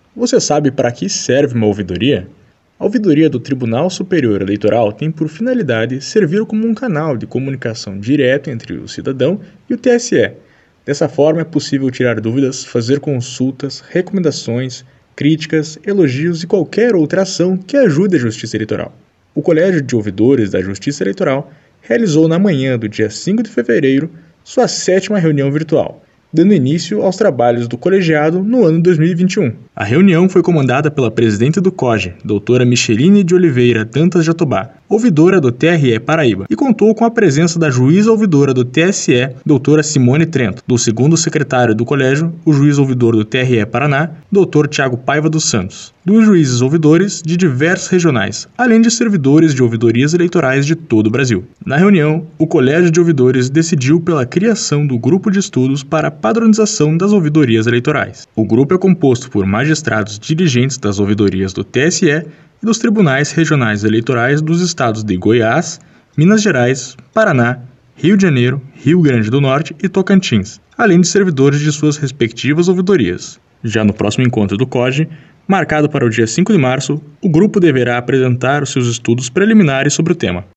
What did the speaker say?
Você sabe para que serve uma ouvidoria? A ouvidoria do Tribunal Superior Eleitoral tem por finalidade servir como um canal de comunicação direto entre o cidadão e o TSE. Dessa forma, é possível tirar dúvidas, fazer consultas, recomendações, críticas, elogios e qualquer outra ação que ajude a Justiça Eleitoral. O Colégio de Ouvidores da Justiça Eleitoral realizou na manhã do dia 5 de fevereiro sua 7ª reunião virtual, dando início aos trabalhos do colegiado no ano 2021. A reunião foi comandada pela presidente do COGE, doutora Micheline de Oliveira Dantas Jatobá, ouvidora do TRE Paraíba, e contou com a presença da juíza ouvidora do TSE, doutora Simone Trento, do segundo secretário do colégio, o juiz ouvidor do TRE Paraná, doutor Tiago Paiva dos Santos, dos juízes ouvidores de diversos regionais, além de servidores de ouvidorias eleitorais de todo o Brasil. Na reunião, o Colégio de Ouvidores decidiu pela criação do Grupo de Estudos para a Padronização das Ouvidorias Eleitorais. O grupo é composto por magistrados dirigentes das ouvidorias do TSE e dos tribunais regionais eleitorais dos estados de Goiás, Minas Gerais, Paraná, Rio de Janeiro, Rio Grande do Norte e Tocantins, além de servidores de suas respectivas ouvidorias. Já no próximo encontro do COGE, marcado para o dia 5 de março, o grupo deverá apresentar os seus estudos preliminares sobre o tema.